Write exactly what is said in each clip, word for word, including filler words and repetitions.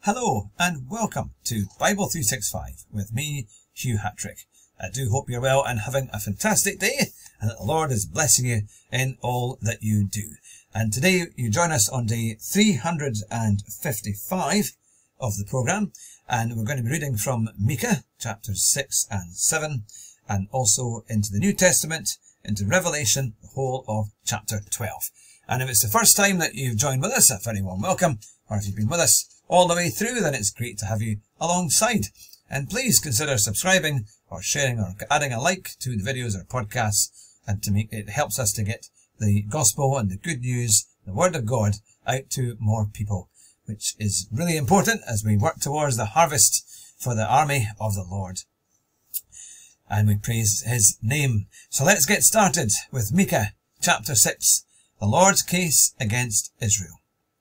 Hello and welcome to Bible three sixty-five with me, Hugh Hattrick. I do hope you're well and having a fantastic day and that the Lord is blessing you in all that you do. And today you join us on day three hundred fifty-five of the programme, and we're going to be reading from Micah chapters six and seven, and also into the New Testament, into Revelation, the whole of chapter twelve. And if it's the first time that you've joined with us, a very warm welcome, or if you've been with us all the way through, then it's great to have you alongside. And please consider subscribing or sharing or adding a like to the videos or podcasts, and to make it helps us to get the gospel and the good news, the word of God, out to more people, which is really important as we work towards the harvest for the army of the Lord. And we praise his name. So let's get started with Micah chapter six, the Lord's case against Israel.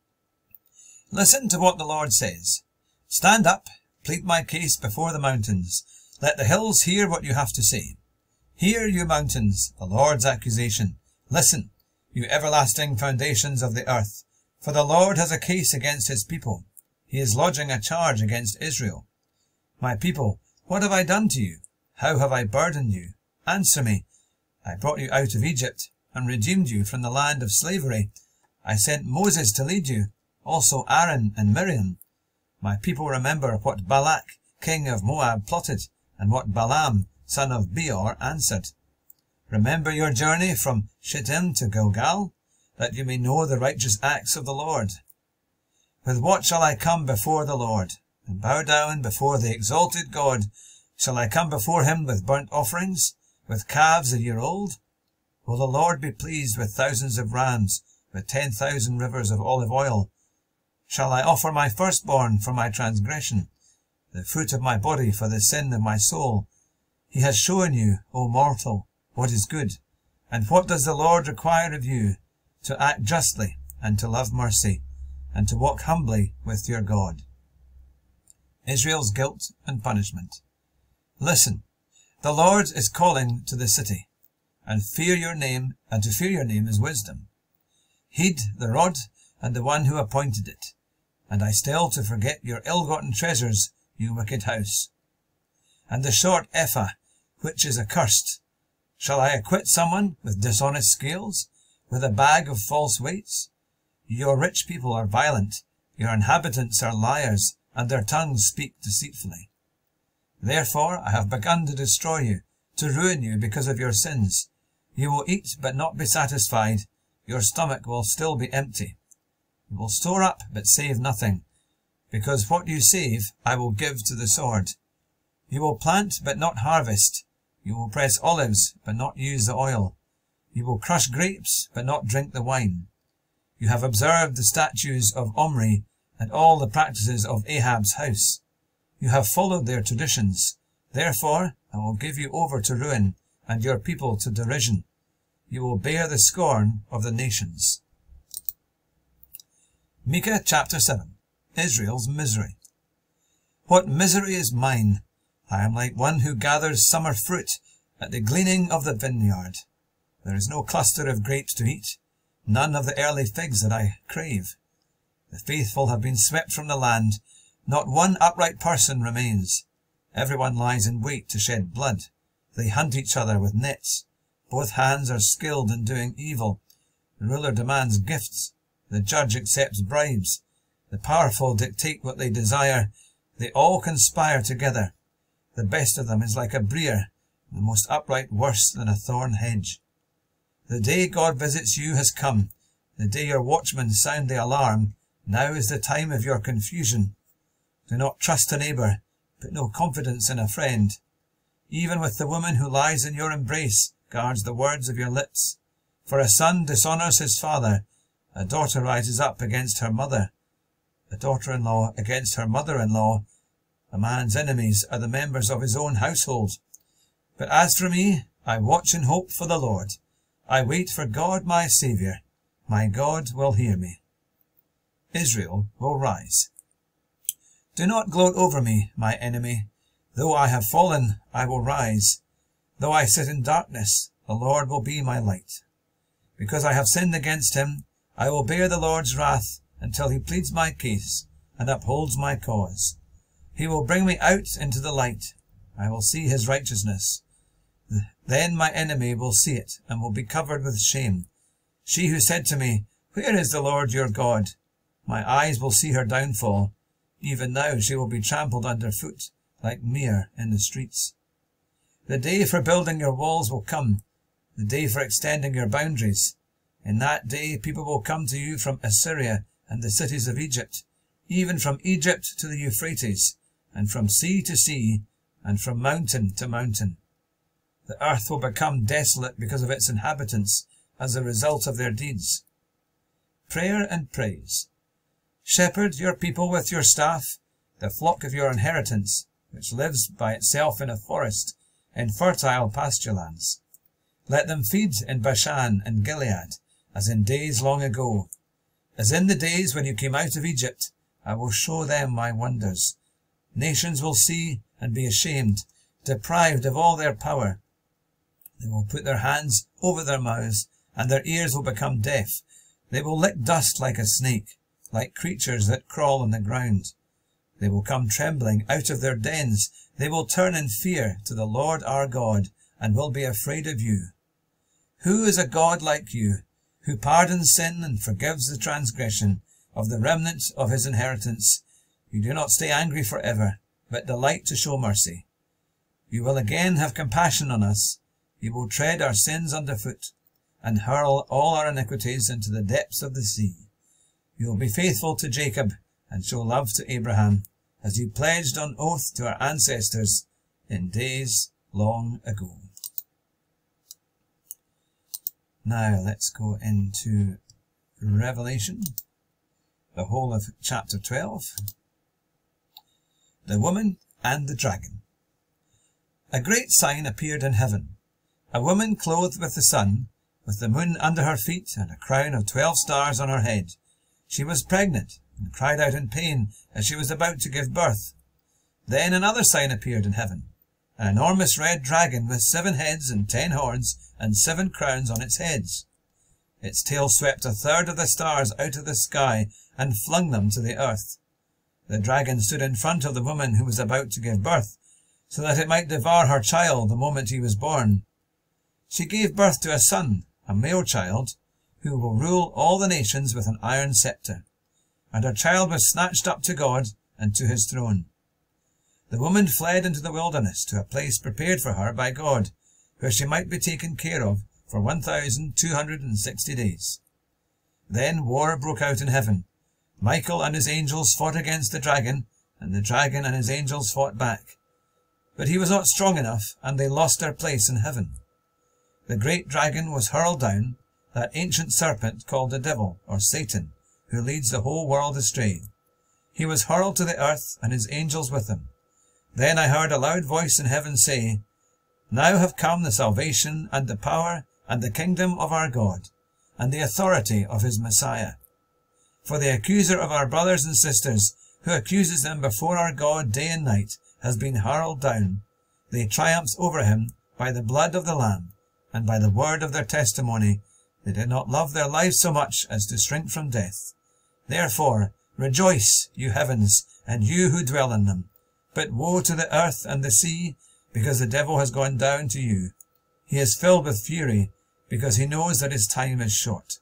Listen to what the Lord says. Stand up, plead my case before the mountains. Let the hills hear what you have to say. Hear, you mountains, the Lord's accusation. Listen, you everlasting foundations of the earth. For the Lord has a case against his people. He is lodging a charge against Israel. My people, what have I done to you? How have I burdened you? Answer me. I brought you out of Egypt and redeemed you from the land of slavery. I sent Moses to lead you, also Aaron and Miriam. My people remember what Balak, king of Moab, plotted, and what Balaam, son of Beor, answered. Remember your journey from Shittim to Gilgal, that you may know the righteous acts of the Lord. With what shall I come before the Lord, and bow down before the exalted God? Shall I come before him with burnt offerings, with calves a year old? Will the Lord be pleased with thousands of rams, with ten thousand rivers of olive oil? Shall I offer my firstborn for my transgression, the fruit of my body for the sin of my soul? He has shown you, O mortal, what is good. And what does the Lord require of you? To act justly, and to love mercy, and to walk humbly with your God. Israel's guilt and punishment. Listen, the Lord is calling to the city, and fear your name, and to fear your name is wisdom. Heed the rod and the one who appointed it, and I still to forget your ill-gotten treasures, you wicked house. And the short ephah, which is accursed. Shall I acquit someone with dishonest scales, with a bag of false weights? Your rich people are violent, your inhabitants are liars, and their tongues speak deceitfully. Therefore I have begun to destroy you, to ruin you because of your sins. You will eat but not be satisfied, your stomach will still be empty. You will store up but save nothing, because what you save I will give to the sword. You will plant but not harvest. You will press olives but not use the oil. You will crush grapes but not drink the wine. You have observed the statutes of Omri and all the practices of Ahab's house. You have followed their traditions. Therefore I will give you over to ruin, and your people to derision. You will bear the scorn of the nations. Micah chapter seven. Israel's misery. What misery is mine! I am like one who gathers summer fruit at the gleaning of the vineyard. There is no cluster of grapes to eat, none of the early figs that I crave. The faithful have been swept from the land, not one upright person remains. Everyone lies in wait to shed blood. They hunt each other with nets. Both hands are skilled in doing evil. The ruler demands gifts. The judge accepts bribes. The powerful dictate what they desire. They all conspire together. The best of them is like a brier, the most upright worse than a thorn hedge. The day God visits you has come. The day your watchmen sound the alarm. Now is the time of your confusion. Do not trust a neighbour, put no confidence in a friend. Even with the woman who lies in your embrace, guards the words of your lips. For a son dishonours his father, a daughter rises up against her mother, a daughter-in-law against her mother-in-law. A man's enemies are the members of his own household. But as for me, I watch in hope for the Lord. I wait for God my Saviour. My God will hear me. Israel will rise. Do not gloat over me, my enemy. Though I have fallen, I will rise. Though I sit in darkness, the Lord will be my light. Because I have sinned against him, I will bear the Lord's wrath until he pleads my case. and upholds my cause. He will bring me out into the light. I will see his righteousness. Then my enemy will see it, and will be covered with shame. She who said to me, Where is the Lord your God? My eyes will see her downfall. Even now she will be trampled under foot, like mere in the streets. The day for building your walls will come, the day for extending your boundaries. In that day people will come to you from Assyria and the cities of Egypt, even from Egypt to the Euphrates, and from sea to sea, and from mountain to mountain. The earth will become desolate because of its inhabitants, as a result of their deeds. Prayer and praise. Shepherd your people with your staff, the flock of your inheritance, which lives by itself in a forest, in fertile pasture lands. Let them feed in Bashan and Gilead, as in days long ago. As in the days when you came out of Egypt, I will show them my wonders. Nations will see and be ashamed, deprived of all their power. They will put their hands over their mouths, and their ears will become deaf. They will lick dust like a snake, like creatures that crawl on the ground. They will come trembling out of their dens. They will turn in fear to the Lord our God, and will be afraid of you. Who is a God like you, who pardons sin and forgives the transgression of the remnant of his inheritance? You do not stay angry forever, but delight to show mercy. You will again have compassion on us. You will tread our sins underfoot, and hurl all our iniquities into the depths of the sea. You will be faithful to Jacob, and show love to Abraham, as you pledged on oath to our ancestors in days long ago. Now let's go into Revelation, the whole of chapter twelve. The woman and the dragon. A great sign appeared in heaven. A woman clothed with the sun, with the moon under her feet and a crown of twelve stars on her head. She was pregnant and cried out in pain as she was about to give birth. Then another sign appeared in heaven. An enormous red dragon with seven heads and ten horns and seven crowns on its heads. Its tail swept a third of the stars out of the sky and flung them to the earth. The dragon stood in front of the woman who was about to give birth, so that it might devour her child the moment he was born. She gave birth to a son, a male child, who will rule all the nations with an iron scepter. And her child was snatched up to God and to his throne. The woman fled into the wilderness to a place prepared for her by God, where she might be taken care of for one thousand two hundred and sixty days. Then war broke out in heaven. Michael and his angels fought against the dragon, and the dragon and his angels fought back. But he was not strong enough, and they lost their place in heaven. The great dragon was hurled down, that ancient serpent called the devil, or Satan, who leads the whole world astray. He was hurled to the earth, and his angels with him. Then I heard a loud voice in heaven say, Now have come the salvation and the power and the kingdom of our God, and the authority of his Messiah. For the accuser of our brothers and sisters, who accuses them before our God day and night, has been hurled down. They triumphed over him by the blood of the Lamb, and by the word of their testimony. They did not love their lives so much as to shrink from death. Therefore rejoice, you heavens, and you who dwell in them. But woe to the earth and the sea, because the devil has gone down to you. He is filled with fury, because he knows that his time is short.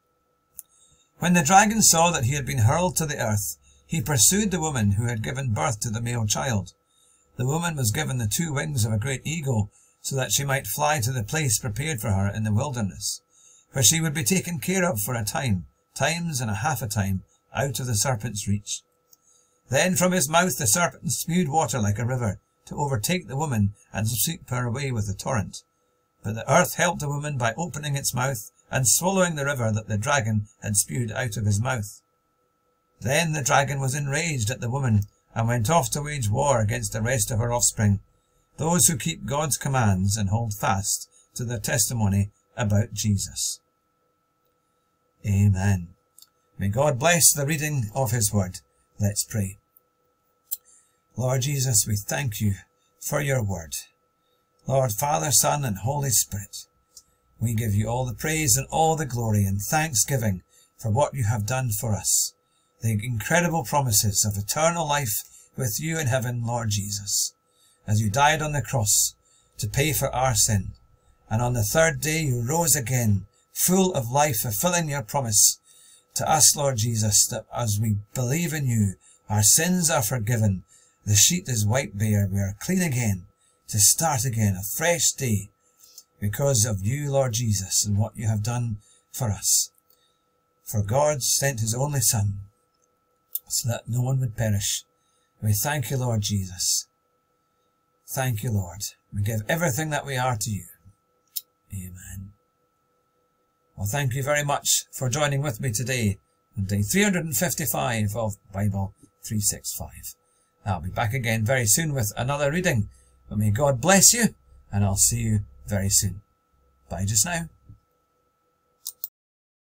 When the dragon saw that he had been hurled to the earth, he pursued the woman who had given birth to the male child. The woman was given the two wings of a great eagle, so that she might fly to the place prepared for her in the wilderness, where she would be taken care of for a time, times and a half a time, out of the serpent's reach. Then from his mouth the serpent spewed water like a river, to overtake the woman and sweep her away with the torrent. But the earth helped the woman by opening its mouth and swallowing the river that the dragon had spewed out of his mouth. Then the dragon was enraged at the woman, and went off to wage war against the rest of her offspring, those who keep God's commands and hold fast to their testimony about Jesus. Amen. May God bless the reading of his word. Let's pray. Lord Jesus, we thank you for your word. Lord, Father, Son, and Holy Spirit, we give you all the praise and all the glory and thanksgiving for what you have done for us. the incredible promises of eternal life with you in heaven, Lord Jesus, as you died on the cross to pay for our sin. And on the third day you rose again, full of life, fulfilling your promise to us, Lord Jesus, that as we believe in you, our sins are forgiven, the sheet is wiped bare, we are clean again, to start again, a fresh day, because of you, Lord Jesus, and what you have done for us. For God sent his only Son, so that no one would perish. We thank you, Lord Jesus. Thank you, Lord. We give everything that we are to you. Amen. Well, thank you very much for joining with me today on day three hundred fifty-five of Bible three sixty-five. I'll be back again very soon with another reading. But may God bless you, and I'll see you very soon. Bye just now.